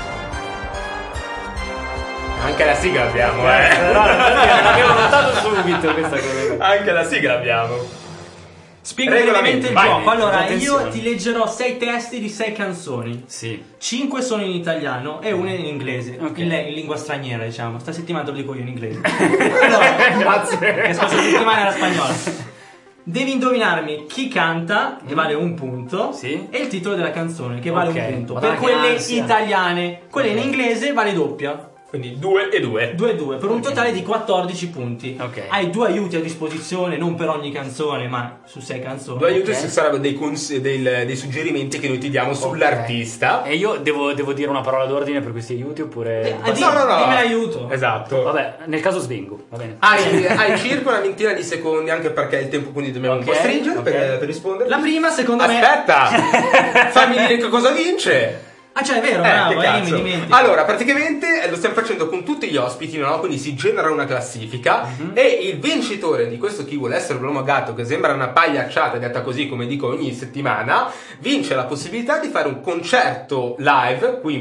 Anche la sigla abbiamo, Però l'avevo notato subito questa cosa. Anche la sigla abbiamo. Spiego brevemente il Vai, gioco. Allora, attenzione. io ti leggerò 6 testi di 6 canzoni. Sì. 5 sono in italiano e una in inglese, Ok. in lingua straniera, diciamo. Sta settimana te lo dico io in inglese. Allora, Grazie. che scorsa settimana era spagnola. Devi indovinarmi chi canta, che vale un punto, Sì. e il titolo della canzone, che vale Ok. un punto. Madonna, Per che quelle ansia. italiane, quelle in inglese vale doppia. Quindi 2 e 2. 2-2, per un totale di 14 punti. Ok. Hai 2 aiuti a disposizione, non per ogni canzone, ma su 6 canzoni. 2 aiuti Ok. se saranno dei suggerimenti che noi ti diamo sull'artista. E io devo dire una parola d'ordine per questi aiuti oppure... No. Dimmi l'aiuto. Esatto. Vabbè, nel caso svengo, va bene. Hai circa una ventina di secondi, anche perché il tempo quindi dobbiamo un po' Ok, stringere ok. per rispondere. La prima, secondo me. Aspetta! Fammi dire che cosa vince! Ah, cioè, è vero, Che bravo, cazzo. mi dimentico. Allora, praticamente lo stiamo facendo con tutti gli ospiti, no? Quindi si genera una classifica e il vincitore di questo chi vuole essere l'uomo gatto, che sembra una pagliacciata detta così come dico ogni settimana, vince la possibilità di fare un concerto live qui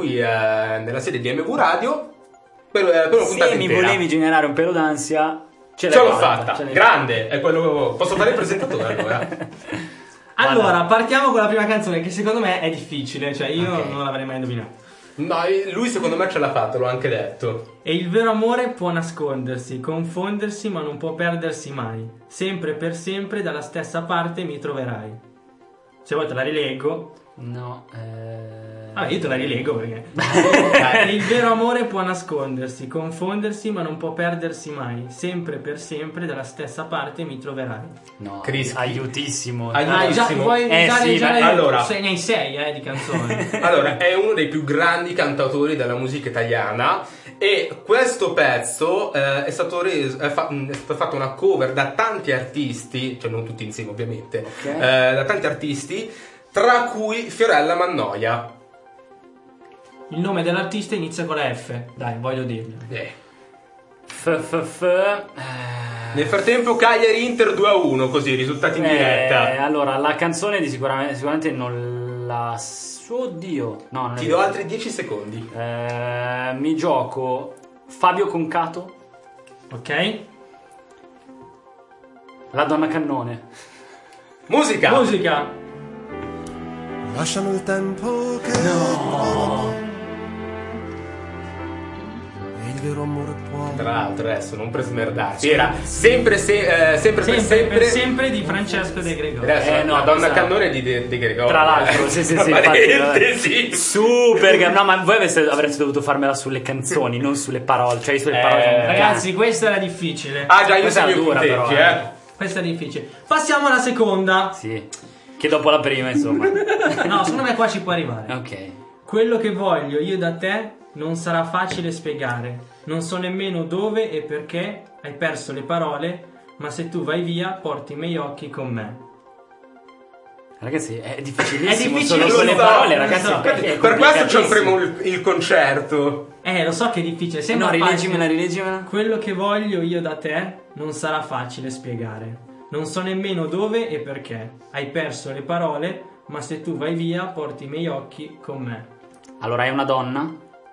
nella sede di MV Radio per una puntata Se mi intera. volevi generare un pelo d'ansia, Ce l'ho fatta, grande, è quello. Posso fare il presentatore allora? Allora, partiamo con la prima canzone, che secondo me è difficile, cioè io Ok. non l'avrei mai indovinato. No, lui secondo me ce l'ha fatto, l'ho anche detto. E il vero amore può nascondersi, confondersi, ma non può perdersi mai. Sempre per sempre dalla stessa parte mi troverai. Se vuoi te la rileggo. No, Io te la rileggo perché. Il vero amore può nascondersi, confondersi, ma non può perdersi mai. Sempre per sempre dalla stessa parte mi troverai. no, Crischi. aiutissimo. Già, vuoi usare sì, già ma- allora. nei 6 di canzoni. Allora, è uno dei più grandi cantautori della musica italiana e questo pezzo è stato fatto una cover da tanti artisti, cioè non tutti insieme ovviamente, da tanti artisti, tra cui Fiorella Mannoia. Il nome dell'artista inizia con la F. Dai, voglio dirlo. Nel frattempo Cagliari Inter 2-1, così risultati in diretta. Allora, la canzone di sicuramente non la... Oddio. No, non è Ti vero. do altri 10 secondi. Mi gioco Fabio Concato, Ok? La donna cannone. Musica! Musica. Lasciano il tempo che e il vero amore può Tra l'altro adesso non per smerdarci, era sempre per sempre di Francesco De Gregori. Adesso no, la donna questa- cannone di De Gregori. Tra l'altro, sì, Tra infatti, parentesi. Super, no, ma voi avreste dovuto farmela sulle canzoni, non sulle parole. Cioè, sulle parole sono Ragazzi, questa era difficile. Ah già, io Questa segno è i dura, punteggi, però, Questa è difficile. Passiamo alla seconda. Sì, che dopo la prima, insomma. No, secondo me qua ci può arrivare. Ok. Quello che voglio io da te non sarà facile spiegare. Non so nemmeno dove e perché. Hai perso le parole, ma se tu vai via porti i miei occhi con me. Ragazzi, è difficilissimo, È difficile, solo lo con le so, parole, lo ragazzi. so. perché è Per questo ci complicatissimo. apriamo il concerto. Lo so che è difficile. Sembra No, facile. rileggimela. Quello che voglio io da te non sarà facile spiegare. Non so nemmeno dove e perché. Hai perso le parole, ma se tu vai via porti i miei occhi con me. Allora, è una donna?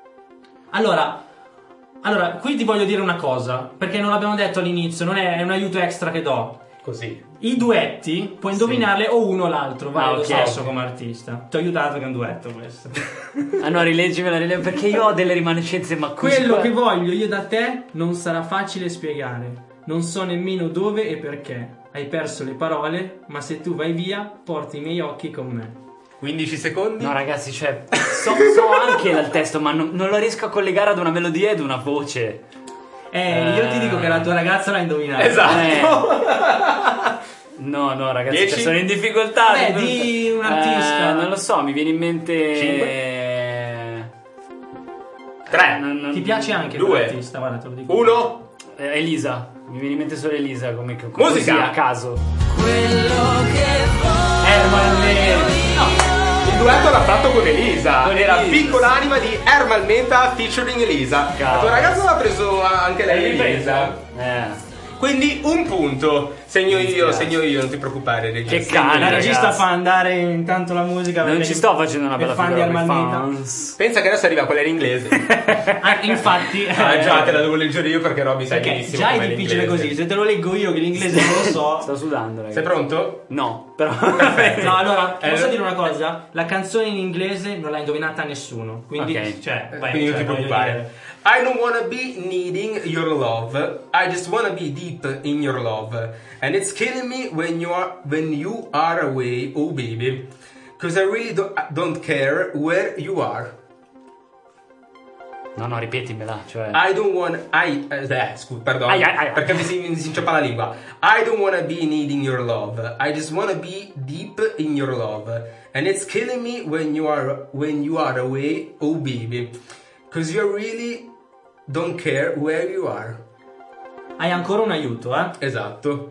Allora, qui ti voglio dire una cosa, perché non l'abbiamo detto all'inizio, non è un aiuto extra che do. Così. I duetti puoi indovinarle o uno o l'altro, vale lo ok. stesso come artista. Ti ho aiutato che è un duetto questo. Ah no, rileggimela, perché io ho delle rimanescenze, ma così Quello qua- che voglio io da te non sarà facile spiegare. Non so nemmeno dove e perché. Hai perso le parole, ma se tu vai via porti i miei occhi con me. 15 secondi. No, ragazzi, cioè, so anche dal testo, ma non lo riesco a collegare ad una melodia ed una voce. Io ti dico che la tua ragazza l'ha indovinato. Esatto. No, ragazzi, 10? cioè, sono in difficoltà. Beh, di un artista. Non lo so, mi viene in mente... 3. Ti piace anche 2. quell'artista, guarda, te lo dico. 1. Elisa, mi viene in mente solo Elisa come Musica! così, a caso. Quello che Ermal Levy. No, il duetto l'ha fatto con Elisa. Con Era Elisa. Piccola Anima di Ermal Menta featuring Elisa. La tua ragazza l'ha preso anche lei Elisa. Quindi un punto. Segno io, non ti preoccupare, regista. Che cane, La regista ragazzi. fa andare intanto la musica. Non perché ci sto facendo una per bella fan di figura. Armalmita. Pensa che adesso arriva quella in inglese. Infatti Ah, già, te la devo leggere io perché Robby sai perché benissimo già è com'è difficile l'inglese. così. Se te lo leggo io che l'inglese non lo so. Sto sudando, ragazzi. Sei pronto? No, però. No, allora, posso dire una cosa? La canzone in inglese non l'ha indovinata nessuno. Quindi, Ok. cioè, Quindi non ti voglio preoccupare. dire- I don't wanna be needing your love. I just wanna be deep in your love. And it's killing me when you are away, oh baby. Cause I really don't care where you are. No, ripetimela, cioè. I don't want. Scusa, perdono. Ai. Perché mi si inciampa la lingua. I don't wanna be needing your love. I just wanna be deep in your love. And it's killing me when you are away, oh baby. Cause you really don't care where you are. Hai ancora un aiuto, eh? Esatto.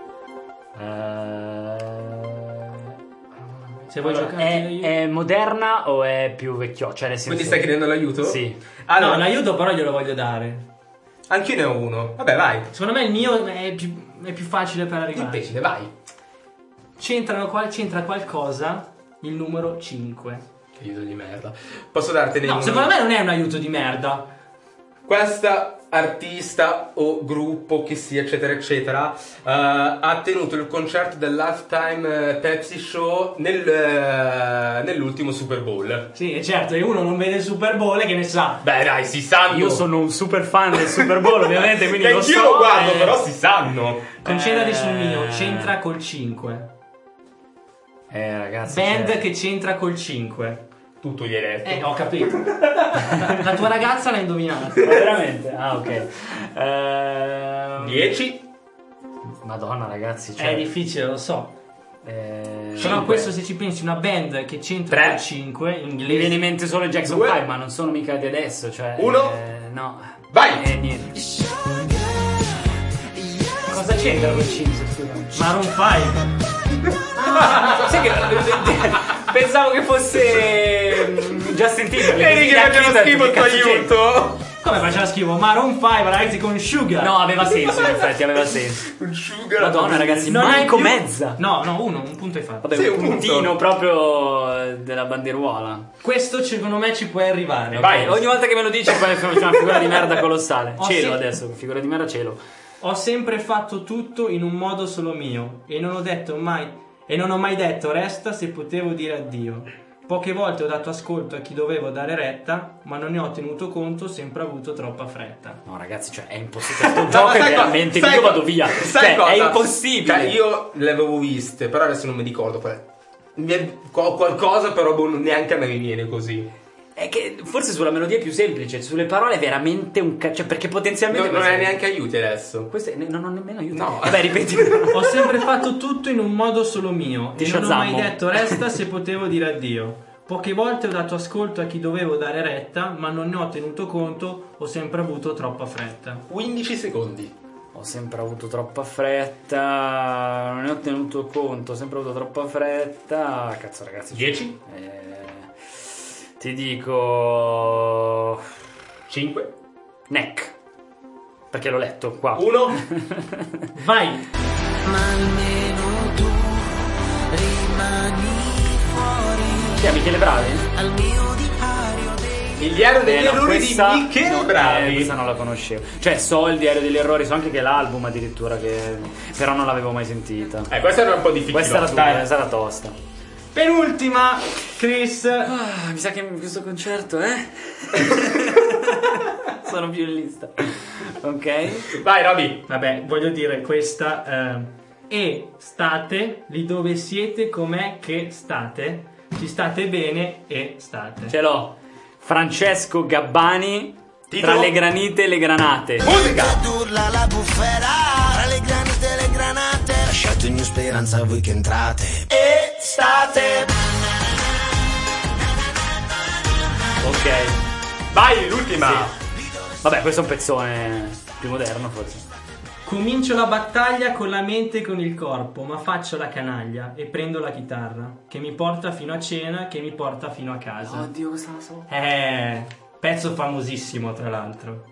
Se vuoi giocare io. È moderna o è più vecchio? Cioè, nel senso. Quindi stai chiedendo l'aiuto? Sì. Allora, No, l'aiuto però glielo voglio dare. anch'io ne ho uno. Vabbè, vai. Secondo me il mio è più facile per arrivare. Dipende, vai. C'entra qualcosa il numero 5. Che aiuto di merda. Posso dartene No, uno? secondo me non è un aiuto di merda. Questa artista o gruppo che sia eccetera eccetera ha tenuto il concerto del Lifetime Pepsi Show nell'ultimo Super Bowl. Sì, e certo, e uno non vede il Super Bowl e che ne sa. Beh dai, si sanno. Io sono un super fan del Super Bowl, ovviamente, quindi Che lo anch'io so. lo guardo, però si sanno. Concentrati sul mio, c'entra col 5. Ragazzi. Band cioè, che c'entra col 5. Tutto gli hai detto. Ho capito. La tua ragazza l'ha indovinato. Ma veramente? Ah, ok. 10. Madonna, ragazzi. Cioè, È difficile, lo so. Però Cinque. questo se ci pensi, una band che c'entra Tre. col 5 in Mi viene inglese. in mente solo Jackson Due. 5, ma non sono mica di adesso. Cioè, Uno. No. Vai. Niente. Cosa c'entra col 5? Scusa. Maroon 5. Sai che pensavo che fosse Justin Timberlake. Vedi che faceva schifo il tuo aiuto. Come faceva schifo? Maroon 5, ragazzi, con Sugar. No, aveva senso, in effetti, aveva senso. Un sugar. Madonna, ragazzi, Non è manco più- mezza. No, un punto hai fatto. Vabbè, Sì, un un puntino punto. proprio della bandieruola. Questo secondo me ci puoi arrivare. Vai. Ogni volta che me lo dici poi faccio una figura di merda colossale. Oh, Cielo sì. adesso, figura di merda cielo. Ho sempre fatto tutto in un modo solo mio e non ho mai detto resta se potevo dire addio. Poche volte ho dato ascolto a chi dovevo dare retta, ma non ne ho tenuto conto, ho sempre avuto troppa fretta. No, ragazzi, cioè è impossibile. Questo gioco è veramente. Io vado via. Sai Cioè, cosa? è impossibile. Cioè, io le avevo viste, però adesso non mi ricordo qualcosa, però neanche a me mi viene così. È che forse sulla melodia è più semplice, sulle parole è veramente un cioè, perché potenzialmente. Non hai neanche aiuti adesso. Queste non ho nemmeno aiuto. No. Vabbè, ripeti. Ho sempre fatto tutto in un modo solo mio Ti e non ho mai Shazammo. detto resta se potevo dire addio. Poche volte ho dato ascolto a chi dovevo dare retta, ma non ne ho tenuto conto, ho sempre avuto troppa fretta. 15 secondi. Ho sempre avuto troppa fretta, non ne ho tenuto conto, ho sempre avuto troppa fretta. Cazzo, ragazzi. 10. Ti dico 5. neck. Perché l'ho letto qua. 1. Vai! Ma almeno tu rimani fuori Chi è Michele Bravi? al mio diario dei Il diario degli no, errori questa- di Michele no, Bravi. questa non la conoscevo. Cioè, so il diario degli errori, so anche che è l'album addirittura, però non l'avevo mai sentita. Questa era un po' difficile. Questa era Dai. dura, questa era tosta. Penultima, Chris. Mi sa che questo concerto, sono più in lista. Ok? Vai, Roby. Vabbè, voglio dire questa. E state lì dove siete, com'è che state? Ci state bene e state. Ce l'ho. Francesco Gabbani. Titolo? Tra le granite e le granate. Musica. urla la bufera tra le granite e le granate, lasciate ogni speranza a voi che entrate e state. Ok. Vai, l'ultima. Vabbè, questo è un pezzone più moderno, forse. Comincio la battaglia con la mente e con il corpo, ma faccio la canaglia e prendo la chitarra che mi porta fino a cena, che mi porta fino a casa. Oddio, questa la so. Pezzo famosissimo tra l'altro.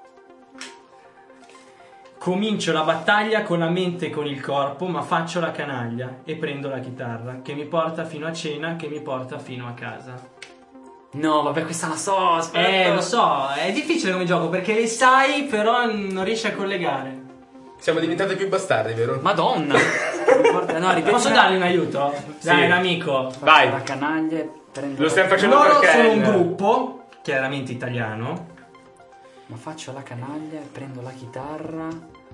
Comincio la battaglia con la mente e con il corpo, ma faccio la canaglia e prendo la chitarra che mi porta fino a cena, che mi porta fino a casa. No, vabbè, questa la so. Aspetta. Lo so, è difficile come gioco perché le sai, però non riesci a collegare. Siamo diventati più bastardi, vero? Madonna. No, ripeti. Posso dargli un aiuto? Sì. Dai, un amico. Vai. La canaglia e prendo. Lo stiamo facendo Loro perché sono un gruppo, chiaramente italiano. Ma faccio la canaglia e prendo la chitarra.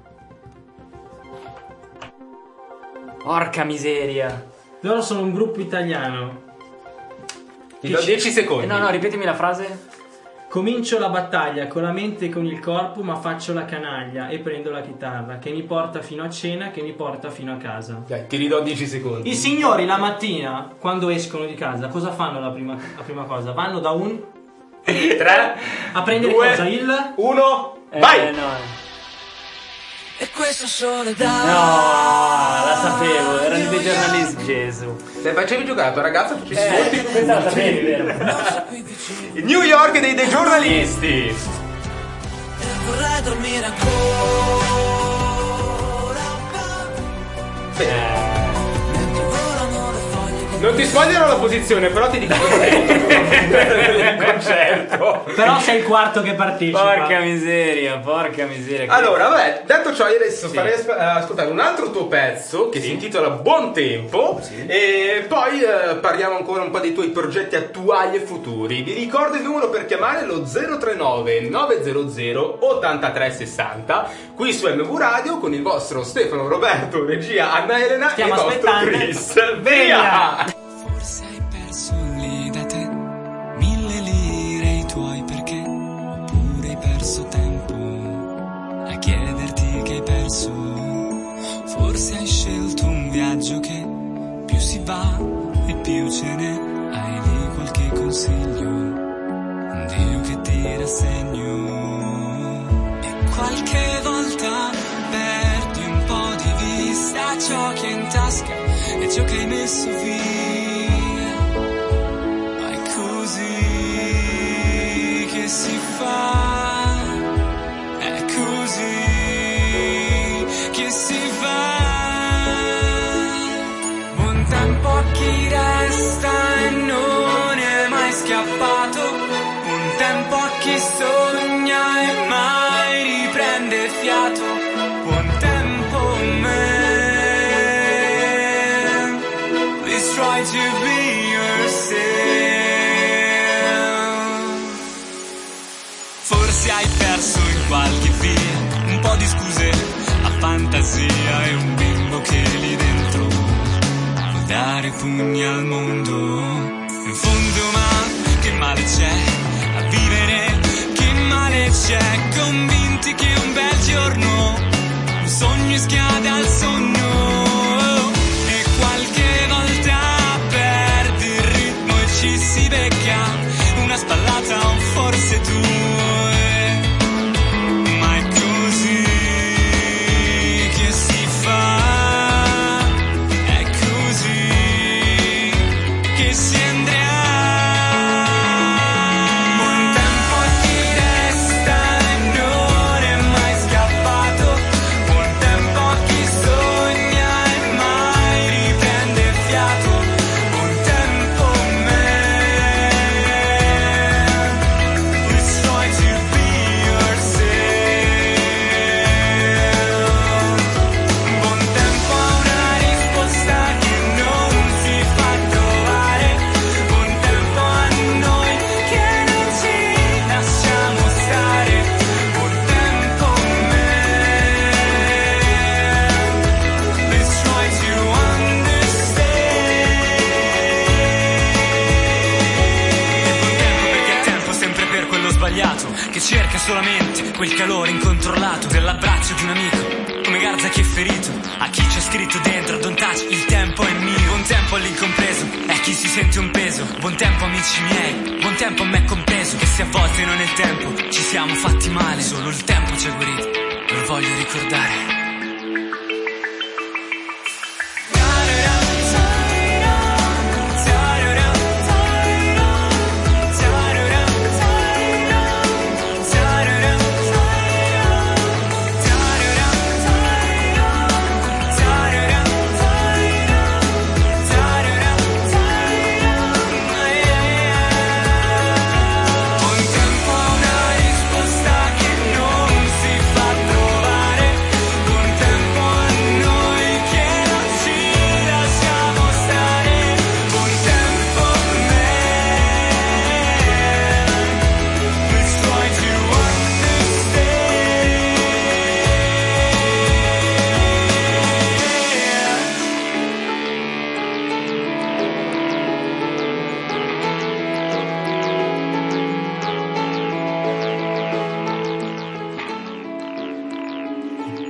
Porca miseria. Loro sono un gruppo italiano. Ti do 10 secondi. No, ripetimi la frase. Comincio la battaglia con la mente e con il corpo, ma faccio la canaglia e prendo la chitarra che mi porta fino a cena, che mi porta fino a casa. Dai, ti ridò 10 secondi. I signori la mattina, quando escono di casa, cosa fanno la prima cosa? Vanno da un 3 a prendere 2, cosa? Il 1, vai! No. E questo soledad. No, la sapevo, erano dei giornalisti, Gesù. Se facevi giocare la tua ragazza, facessi molti Questa la sapevi, vero? Il New York dei giornalisti. E vorrei dormire ancora un po'. Mentre volano le foglie. Non ti spoglierò la posizione, però ti dico il concerto. Però sei il quarto che partecipa. Porca miseria. Allora, vabbè, detto ciò, io adesso farei ascoltare un altro tuo pezzo che si intitola Buon Tempo. E poi parliamo ancora un po' dei tuoi progetti attuali e futuri. Vi ricordo il numero per chiamare lo 039 900 8360 qui su MV Radio con il vostro Stefano, Roberto, regia Anna Elena Stiamo e il nostro aspettando. Chris. Via! Forse hai perso lì da te 1000 lire i tuoi perché, oppure hai perso tempo a chiederti che hai perso. Forse hai scelto un viaggio che più si va e più ce n'è. Hai lì qualche consiglio, un Dio che ti rassegno. E qualche volta perdi un po' di vista ciò che hai in tasca e ciò che hai messo via. Ma è così che si fa, è così che si fa. Buon tempo a chi resta e non è mai scappato. Buon tempo a chi sogna e mai riprende fiato. Buon tempo man, please try to be yourself. Forse hai perso in qualche via un po' di scuse a fantasia e un bimbo che lì dentro vuol dare pugni al mondo. In fondo ma che male c'è a vivere, che male c'è, convinti che un bel giorno un sogno schiada al sogno. E qualche volta perdi il ritmo e ci si becca una spallata o forse due. Ma è così che si fa, è così che si andrà. Buon tempo a chi resta e non è mai scappato. Buon tempo a chi sogna e mai riprende fiato. Buon tempo man, let's try to be yourself. Buon tempo a una risposta che non si fa trovare. Buon tempo a noi che non ci lasciamo stare. Buon tempo man, let's try to understand. E buon tempo perché è tempo sempre per quello sbagliato che cerca solamente quel calore incontrollato dell'abbraccio di un amico, come Garza che è ferito, a chi c'è scritto dentro don't touch, il tempo è mio. Buon tempo all'incompreso, è chi si sente un peso. Buon tempo amici miei, buon tempo a me compreso, che se a volte non è il tempo ci siamo fatti male, solo il tempo ci ha guarito, lo voglio ricordare.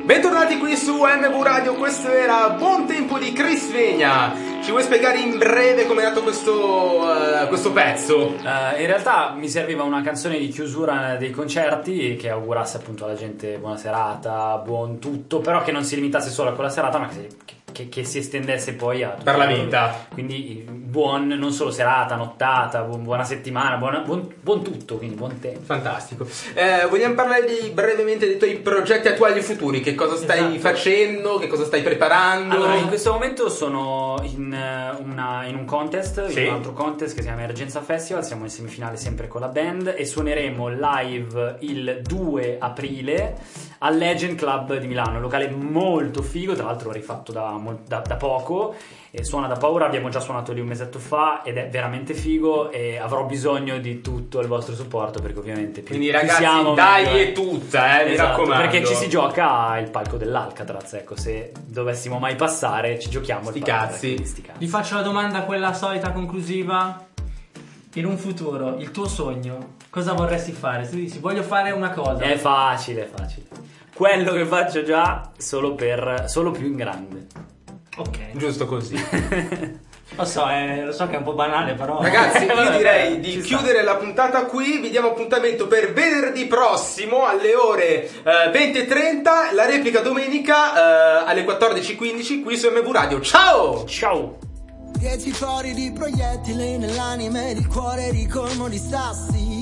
Bentornati qui su MV Radio, questo era Buon Tempo di Chris Vegna. Ci vuoi spiegare in breve come è nato questo pezzo? In realtà mi serviva una canzone di chiusura dei concerti che augurasse appunto alla gente buona serata, buon tutto, però che non si limitasse solo a quella serata, ma che si estendesse poi a per la vita. Quindi buon, non solo serata, nottata, buona settimana, buon tutto, quindi buon tempo. Fantastico. Vogliamo parlare brevemente dei tuoi progetti attuali futuri? Che cosa stai facendo? Che cosa stai preparando? Allora, in questo momento sono in un contest, in un altro contest che si chiama Emergenza Festival. Siamo in semifinale sempre con la band e suoneremo live il 2 aprile al Legend Club di Milano, un locale molto figo, tra l'altro rifatto da poco, e suona da paura. Abbiamo già suonato lì un mesetto fa ed è veramente figo e avrò bisogno di tutto il vostro supporto, perché ovviamente quindi ragazzi siamo, dai meglio è tutta, mi raccomando, perché ci si gioca il palco dell'Alcatraz, ecco, se dovessimo mai passare ci giochiamo sti cazzi. Vi faccio la domanda, quella solita conclusiva: in un futuro il tuo sogno cosa vorresti fare? Se dici voglio fare una cosa, è facile, quello che faccio già, solo più in grande. Ok, giusto così. Lo so che è un po' banale, però ragazzi io direi di chiudere la puntata qui. Vi diamo appuntamento per venerdì prossimo alle ore 20:30, la replica domenica alle 14:15 qui su MV Radio. Ciao! 10 fori di proiettili nell'anima ed il cuore ricolmo di sassi.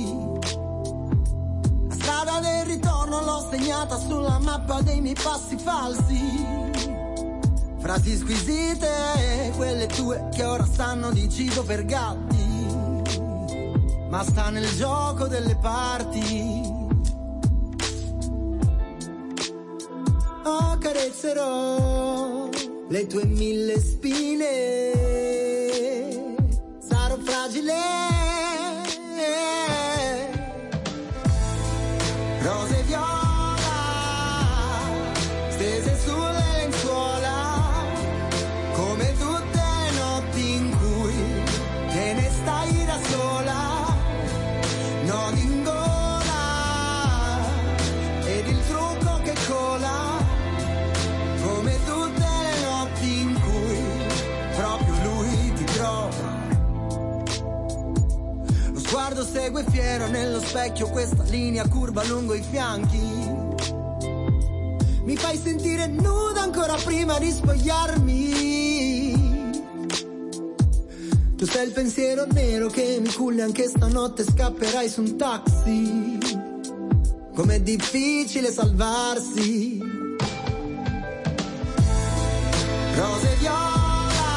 La strada del ritorno l'ho segnata sulla mappa dei miei passi falsi. Frasi squisite, quelle tue che ora stanno di cibo per gatti, ma sta nel gioco delle parti. Accarezzerò le tue 1000 spine, sarò fragile. Rose viola stese sulle lenzuola, come tutte le notti in cui te ne stai da sola. Nodi in gola ed il trucco che cola, come tutte le notti in cui proprio lui ti trova. Lo sguardo segue fiero nello specchio questa linea curva lungo i fianchi. Mi fai sentire nuda ancora prima di spogliarmi. Tu sei il pensiero nero che mi culla, anche stanotte scapperai su un taxi. Com'è difficile salvarsi. Rose viola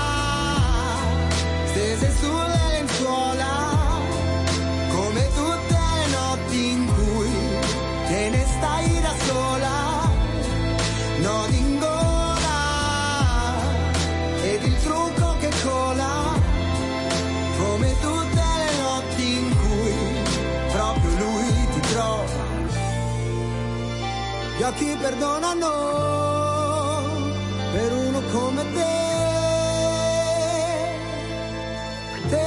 stese sulle lenzuola, come tutte le notti in cui te ne stai da sola. Nodi in gola ed il trucco che cola, come tutte le notti in cui proprio lui ti trova. Gli occhi perdonano per uno come te,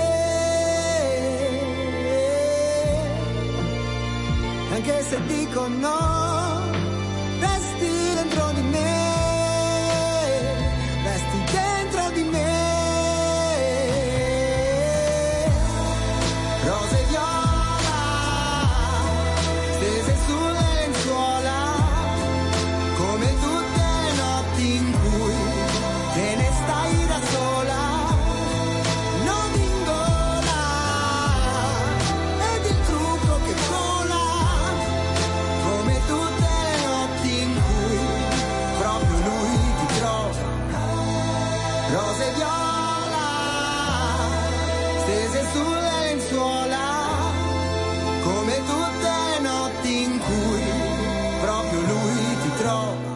anche se dico no, resti dentro di me, resti dentro di me. Rose viola stese sulle lenzuola, come tutte le notti in cui te ne stai da sola. Nodi in gola ed il trucco che cola, come tutte le notti in cui proprio lui ti trova. Rose viola stese sulle lenzuola, come tutte le notti in cui proprio lui ti trova.